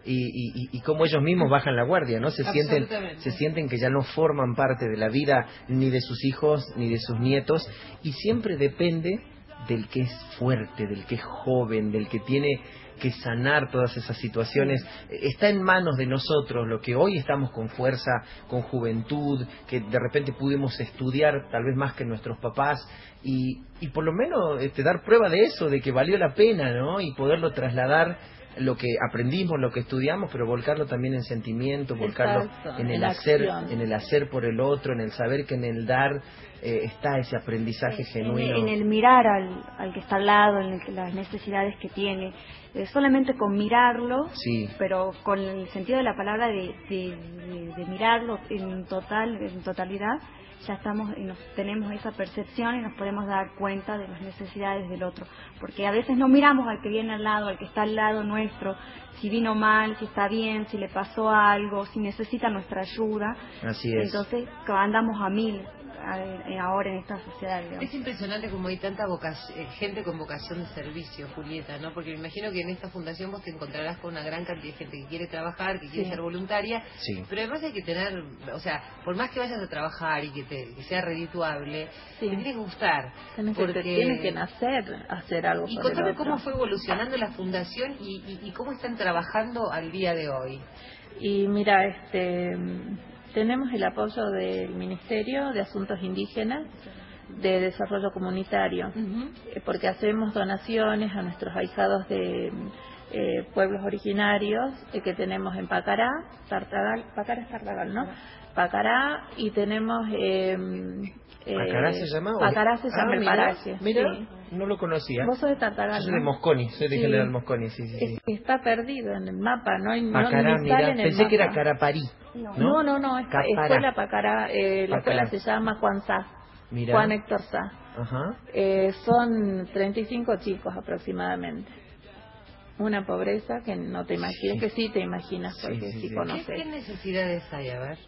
y cómo ellos mismos bajan la guardia, ¿no? Se sienten que ya no forman parte de la vida ni de sus hijos ni de sus nietos, y siempre depende del que es fuerte, del que es joven, del que tiene que sanar todas esas situaciones. Está en manos de nosotros, lo que hoy estamos con fuerza, con juventud, que de repente pudimos estudiar tal vez más que nuestros papás, y por lo menos dar prueba de eso, de que valió la pena, ¿no? Y poderlo trasladar, lo que aprendimos, lo que estudiamos, pero volcarlo también en sentimiento, volcarlo en el hacer por el otro, en el saber que en el dar está ese aprendizaje genuino. En el mirar al que está al lado, en las necesidades que tiene. Solamente con mirarlo, pero con el sentido de la palabra de mirarlo en totalidad, ya estamos y tenemos esa percepción y nos podemos dar cuenta de las necesidades del otro, porque a veces no miramos al que viene al lado, al que está al lado nuestro, si vino mal, si está bien, si le pasó algo, si necesita nuestra ayuda. Así es. Entonces andamos a mil ahora en esta sociedad, digamos. Es impresionante como hay tanta gente con vocación de servicio, Julieta, ¿no? Porque me imagino que en esta fundación vos te encontrarás con una gran cantidad de gente que quiere trabajar, que quiere ser voluntaria, pero además hay que tener, o sea, por más que vayas a trabajar y que sea redituable, te tiene que gustar. Tiene que nacer hacer algo. Y contame cómo fue evolucionando la fundación y cómo están trabajando al día de hoy. Y mira, tenemos el apoyo del Ministerio de Asuntos Indígenas, de Desarrollo Comunitario, porque hacemos donaciones a nuestros ahijados de pueblos originarios que tenemos en Pacará, Pacará es Tartagal, ¿no? Pacará, y tenemos... ¿Pacará se llama? Pacará se llama el paraje. Mira, no lo conocía. Vos sos de Tartagal, Yo soy de Mosconi, soy de General Mosconi, sí. Está perdido en el mapa, Pacará, mira, pensé que era mapa. Caraparí. No, es Escuela Pacará, la escuela se llama Juan Sá, Juan Héctor Sá. Son 35 chicos aproximadamente. Una pobreza que no te imaginas, que sí te imaginas, porque sí conoces. ¿Qué necesidades hay? A ver.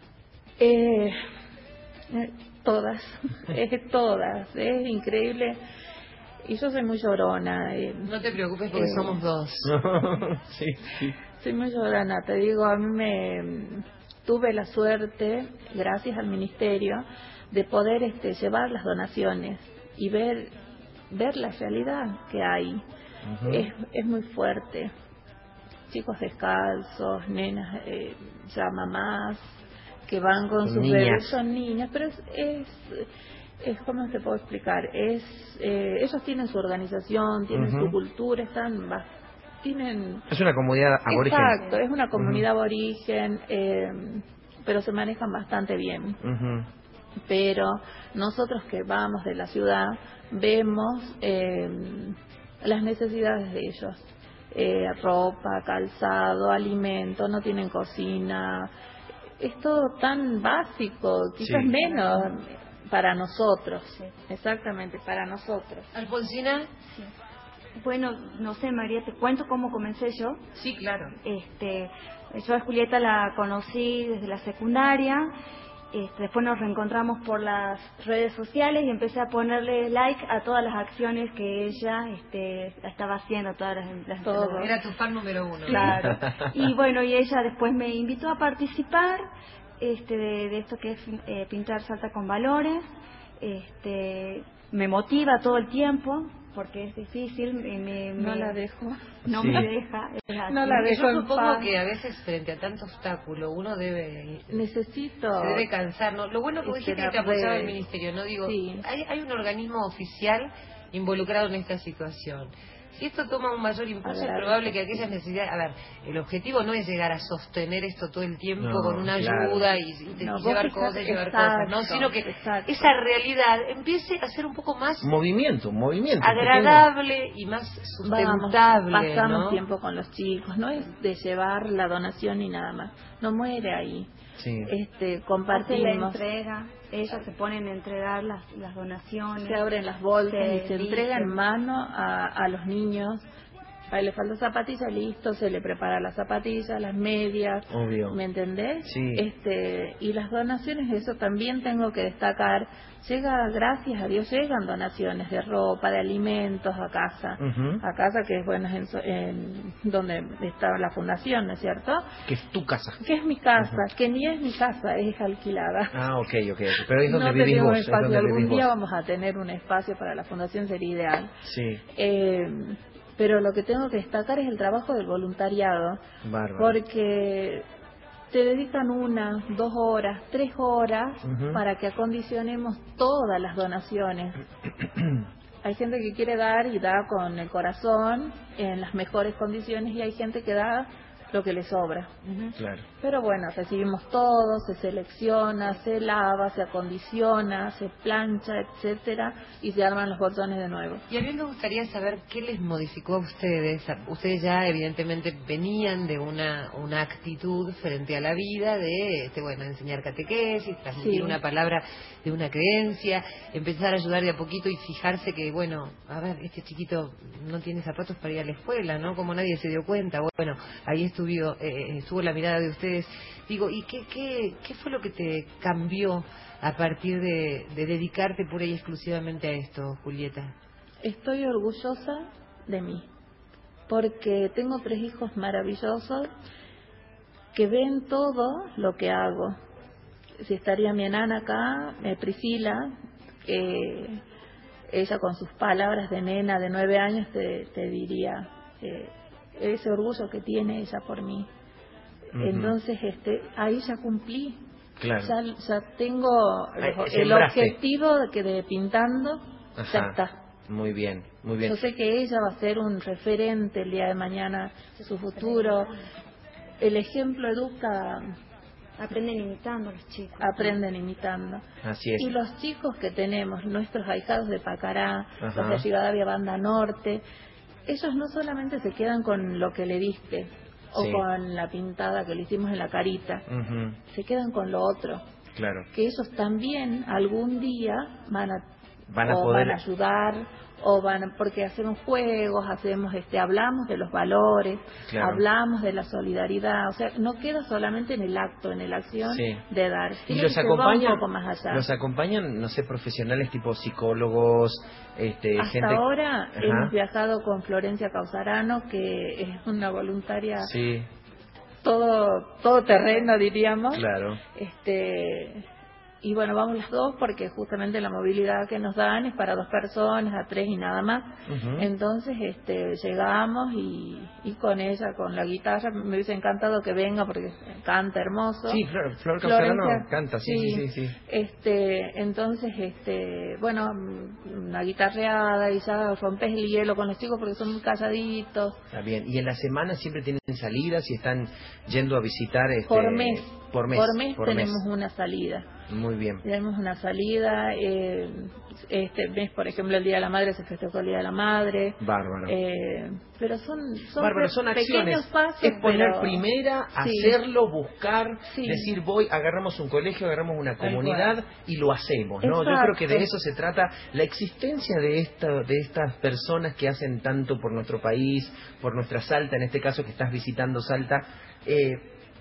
Todas, es increíble. Y yo soy muy llorona. No te preocupes porque somos dos. Soy muy llorona, te digo, a mí tuve la suerte, gracias al Ministerio, de poder llevar las donaciones y ver la realidad que hay. Es muy fuerte. Chicos descalzos, nenas, ya mamás, que van con sus bebés, son niñas, pero es ¿cómo te puedo explicar? Ellos tienen su organización, tienen su cultura, es una comunidad aborigen. Exacto, es una comunidad aborigen, pero se manejan bastante bien. Pero nosotros que vamos de la ciudad vemos las necesidades de ellos, ropa, calzado, alimento, no tienen cocina. Es todo tan básico, quizás menos para nosotros. Exactamente, para nosotros. ¿Alfonsina? Bueno, no sé, María, te cuento cómo comencé yo. Sí, claro. Yo a Julieta la conocí desde la secundaria Después nos reencontramos por las redes sociales y empecé a ponerle like a todas las acciones que ella estaba haciendo, todas las todo. Era tu fan número uno. Claro. Y bueno, y ella después me invitó a participar de esto que es pintar Salta con valores. Me motiva todo el tiempo porque es difícil, no la dejo. No Sí. me deja. No la dejo. Yo supongo que a veces frente a tanto obstáculo uno necesito se debe cansar, ¿no? Lo bueno que vos dijiste que te apoyaba el ministerio, ¿no? Digo, sí. hay un organismo oficial involucrado en esta situación. Si esto toma un mayor impulso, es probable que aquellas necesidades... A ver, el objetivo no es llegar a sostener esto todo el tiempo con una ayuda y llevar cosas, ¿no? Sino que esa realidad empiece a ser un poco más... movimiento agradable y más sustentable. Pasamos ¿no? tiempo con los chicos, no es de llevar la donación ni nada más. No muere ahí. Sí. Compartimos. La entrega, ellos se ponen a entregar las donaciones. Se abren las bolsas y se dicen. entrega en mano a los niños. A él le falta zapatilla, listo, se le prepara las zapatillas, las medias. Obvio. ¿Me entendés? Sí. Y las donaciones, eso también tengo que destacar. Gracias a Dios, llegan donaciones de ropa, de alimentos a casa. A casa, que es bueno, en donde está la fundación, ¿no es cierto? Que es tu casa. Que es mi casa, que ni es mi casa, es alquilada. Ah, ok. Pero es donde no vivís tenemos vos. espacio. Es donde Algún vivís día vos. vamos a tener un espacio para la fundación, sería ideal. Sí. Pero lo que tengo que destacar es el trabajo del voluntariado. Bárbaro. Porque te dedican 1, 2 horas, 3 horas para que acondicionemos todas las donaciones. Hay gente que quiere dar y da con el corazón en las mejores condiciones y hay gente que da lo que le sobra. Claro. Pero bueno, recibimos todo, se selecciona, se lava, se acondiciona, se plancha, etcétera, y se arman los bolsones de nuevo. Y a mí me gustaría saber qué les modificó a ustedes. Ustedes ya evidentemente venían de una actitud frente a la vida de enseñar catequesis, transmitir una palabra de una creencia, empezar a ayudar de a poquito y fijarse que, a ver, este chiquito no tiene zapatos para ir a la escuela, ¿no? Como nadie se dio cuenta. Bueno, ahí estuvo la mirada de ustedes. Digo, ¿y qué fue lo que te cambió a partir de dedicarte pura y exclusivamente a esto, Julieta? Estoy orgullosa de mí, porque tengo 3 hijos maravillosos que ven todo lo que hago. Si estaría mi enana acá, Priscila, ella con sus palabras de nena de 9 años te diría ese orgullo que tiene ella por mí. Entonces ahí ya cumplí. Claro. Ya tengo el objetivo de pintando. Ajá. Ya está. Muy bien. Yo sé que ella va a ser un referente el día de mañana, su futuro. El ejemplo educa. Aprenden imitando los chicos. Aprenden imitando. Así es. Y los chicos que tenemos, nuestros ahijados de Pacará, los de Rivadavia Banda Norte, ellos no solamente se quedan con lo que le diste o con la pintada que le hicimos en la carita, se quedan con lo otro. Claro. Que ellos también algún día van a poder ayudar, porque hacemos juegos, hablamos de los valores, hablamos de la solidaridad, o sea, no queda solamente en el acto, en la acción de dar. Y los acompañan, un poco más allá. Los acompañan, no sé, profesionales tipo psicólogos, Hasta gente. ahora hemos viajado con Florencia Causarano, que es una voluntaria todo terreno, diríamos. Claro. Y bueno, vamos las dos porque justamente la movilidad que nos dan es para 2 personas, a 3 y nada más. Entonces llegamos y con ella, con la guitarra, me hubiese encantado que venga porque canta hermoso. Sí, Flor Causarano canta, sí. Entonces, bueno, una guitarreada y ya rompes el hielo con los chicos porque son muy calladitos. Está bien. ¿Y en la semana siempre tienen salidas y están yendo a visitar? Por mes Por tenemos una salida. Muy bien. Tenemos una salida, este mes, por ejemplo, el Día de la Madre se festejó el Día de la Madre. Bárbaro. Pero son acciones. pequeños pasos. Es poner primera, hacerlo, buscar, Sí. decir agarramos un colegio, agarramos una comunidad y lo hacemos, ¿no? Yo creo que de eso se trata la existencia de estas personas que hacen tanto por nuestro país, por nuestra Salta, en este caso que estás visitando Salta.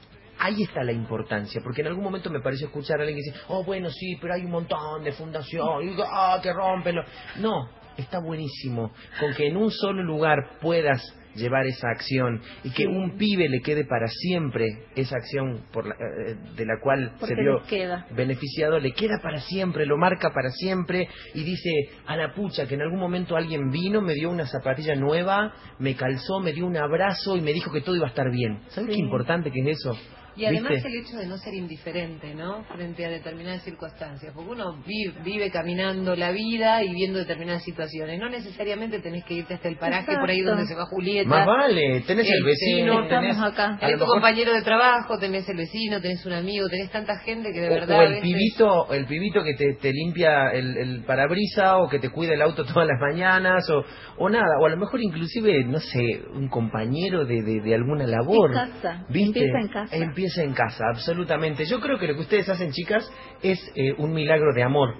ahí está la importancia, porque en algún momento me pareció escuchar a alguien que dice, oh, bueno, sí, pero hay un montón de fundaciones, que rompen. No, está buenísimo, con que en un solo lugar puedas llevar esa acción y que un pibe le quede para siempre esa acción de la cual porque se vio beneficiado, le queda para siempre, lo marca para siempre y dice, a la pucha, que en algún momento alguien vino, me dio una zapatilla nueva, me calzó, me dio un abrazo y me dijo que todo iba a estar bien. ¿Sabes qué importante que es eso? Y además ¿viste? el hecho de no ser indiferente, ¿no? Frente a determinadas circunstancias. Porque uno vive caminando la vida y viendo determinadas situaciones. No necesariamente tenés que irte hasta el paraje por ahí donde se va Julieta. Más vale, tenés el vecino, tenés acá. Tenés tu compañero de trabajo, tenés el vecino, tenés un amigo, tenés tanta gente que de verdad... O el pibito que te limpia el parabrisa o que te cuida el auto todas las mañanas o nada. O a lo mejor inclusive, no sé, un compañero de alguna labor. En casa. ¿Viste? Empieza en casa. Empieza en casa, absolutamente. Yo creo que lo que ustedes hacen, chicas, es un milagro de amor.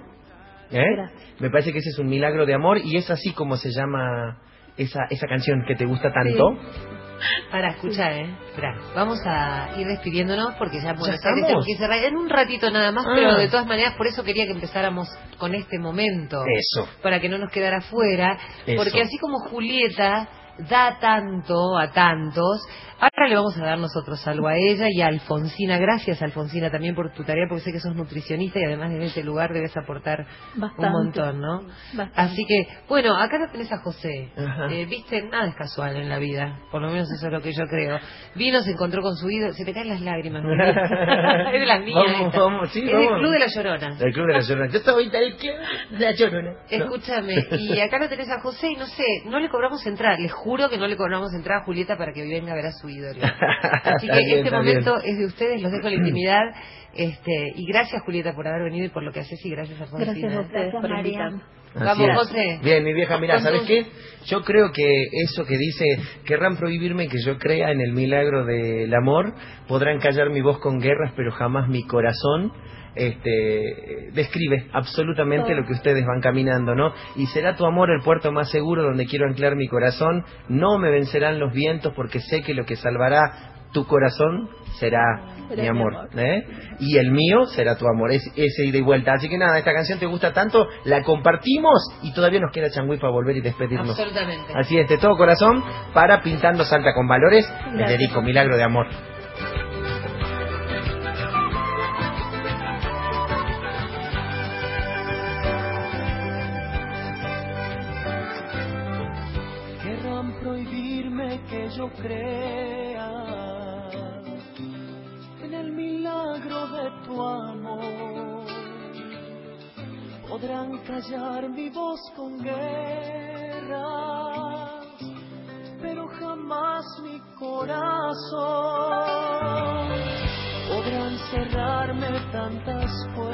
Me parece que ese es un milagro de amor y es así como se llama esa canción que te gusta tanto. Para escuchar, Esperá, vamos a ir despidiéndonos porque ya Buenos ¿Ya Aires estamos? tenemos que cerrar en un ratito nada más, pero de todas maneras por eso quería que empezáramos con este momento. Eso. Para que no nos quedara fuera, Eso. porque así como Julieta da tanto a tantos, ahora le vamos a dar nosotros algo a ella y a Alfonsina. Gracias, Alfonsina, también por tu tarea, porque sé que sos nutricionista y además desde ese lugar debes aportar Bastante. un montón, ¿no? Bastante. Así que, bueno, acá lo tenés a José. Ajá. Viste, nada es casual en la vida, por lo menos eso es lo que yo creo. Vino, se encontró con su ídolo, se te caen las lágrimas. ¿No? Es de las mías. Vamos, sí, es vamos. del Club de la Llorona. El Club de la Llorona. Yo soy del Club de la Llorona. ¿No? Escúchame, y acá lo tenés a José y no sé, no le cobramos entrada, les juro que no le cobramos entrada a Julieta para que venga a ver a su ídolo. Así que Bien, este momento es de ustedes, los dejo la intimidad. Y gracias, Julieta, por haber venido y por lo que haces, y gracias, Alfonsina. Gracias a ustedes por María. invitarme. Vamos, José. Bien, mi vieja, mira, Con ¿sabes tus- qué? Yo creo que eso que dice, querrán prohibirme que yo crea en el milagro del amor, podrán callar mi voz con guerras, pero jamás mi corazón. Describe absolutamente lo que ustedes van caminando, ¿no? Y será tu amor el puerto más seguro donde quiero anclar mi corazón. No me vencerán los vientos porque sé que lo que salvará tu corazón será mi amor, y el mío será tu amor, es ese ida y vuelta. Así que nada, esta canción te gusta tanto, la compartimos y todavía nos queda changüí para volver y despedirnos. Absolutamente. Así es, de todo corazón, para Pintando Salta con Valores, les Gracias. dedico Milagro de Amor. Querrán prohibirme que yo crea en el milagro de tu amor. Podrán callar mi voz con guerras, pero jamás mi corazón. Podrán cerrarme tantas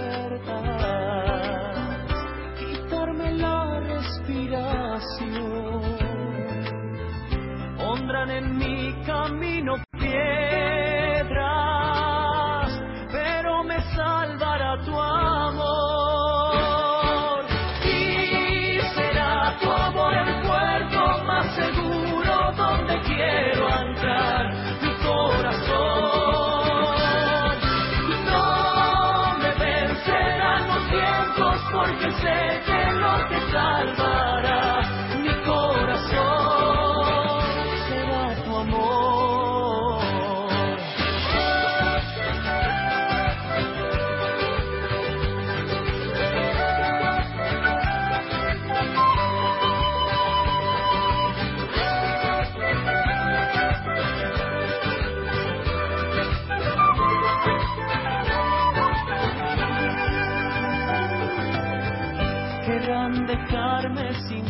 puertas, quitarme la respiración. Pondrán en mi camino piedras, pero me salvará tu amor. Y será tu amor el puerto más seguro donde quiero anclar mi corazón. No me vencerán los vientos porque sé que lo que salvará mi corazón será tu amor. Querrán dejarme sin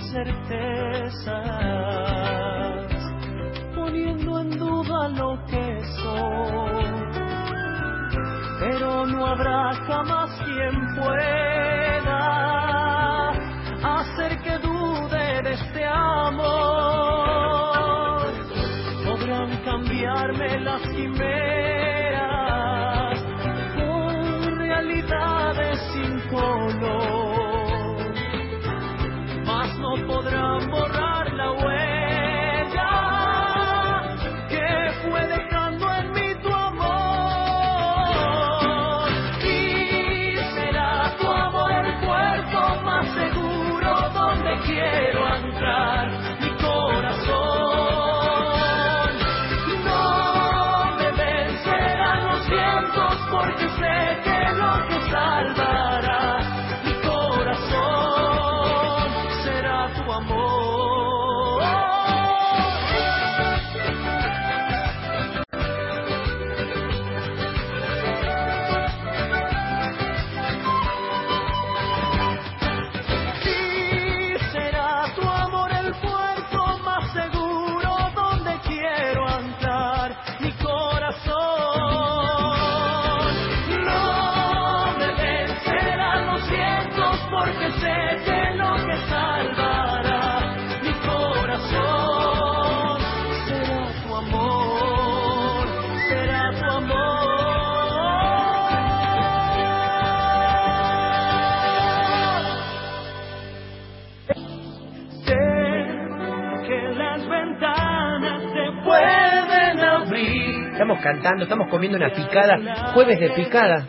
certezas, poniendo en duda lo que soy, pero no habrá jamás quien pueda hacer que dude de este amor. Podrán cambiarme las quimeras por realidades sin color, mas no podrán borrar la huella que fue dejando en mí tu amor. ventanas se pueden abrir. Estamos cantando, estamos comiendo una picada, jueves de picada.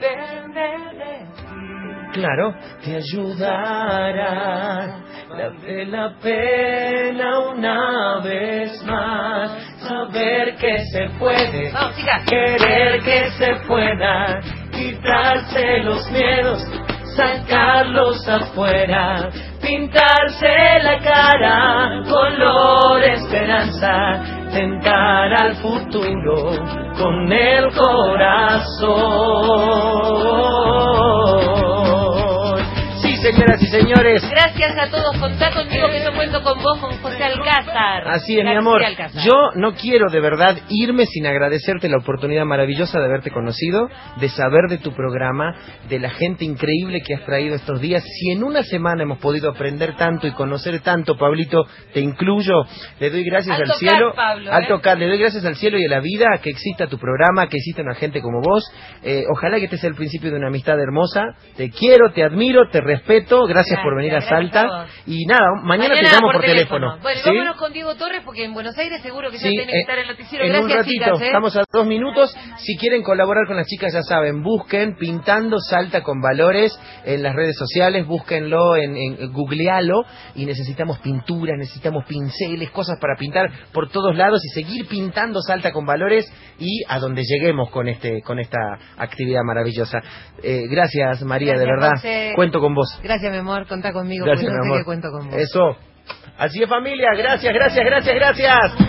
Claro, te ayudará, vale la pena una vez más, saber que se puede, querer que se pueda, quitarse los miedos, sacarlos afuera, pintarse la cara, color esperanza, tentar al futuro con el corazón. Señoras y señores, gracias a todos. Contá conmigo que yo cuento con vos, con José Alcázar. Así es, mi amor. Yo no quiero de verdad irme sin agradecerte la oportunidad maravillosa de haberte conocido, de saber de tu programa, de la gente increíble que has traído estos días. Si en una semana hemos podido aprender tanto y conocer tanto, Pablito, te incluyo. Le doy gracias al cielo, al tocar, le doy gracias al cielo y a la vida que exista tu programa, que exista una gente como vos. Ojalá que este sea el principio de una amistad hermosa. Te quiero, te admiro, te respeto. Gracias por venir a Salta. Y nada, mañana te llamo por teléfono. Bueno, ¿sí? Vámonos con Diego Torres porque en Buenos Aires seguro que ya tiene que estar el noticiero. En Gracias, un ratito, chicas, estamos a 2 minutos. Si quieren colaborar con las chicas, ya saben, busquen Pintando Salta con Valores en las redes sociales, búsquenlo, googlealo, y necesitamos pinturas, necesitamos pinceles, cosas para pintar por todos lados y seguir pintando Salta con Valores y a donde lleguemos con esta actividad maravillosa. Gracias, María, de verdad. José. Cuento con vos. Gracias, mi amor, contá conmigo. Gracias, porque mi sé amor. que cuento con vos. Eso. Así es, familia. Gracias, gracias, gracias, gracias.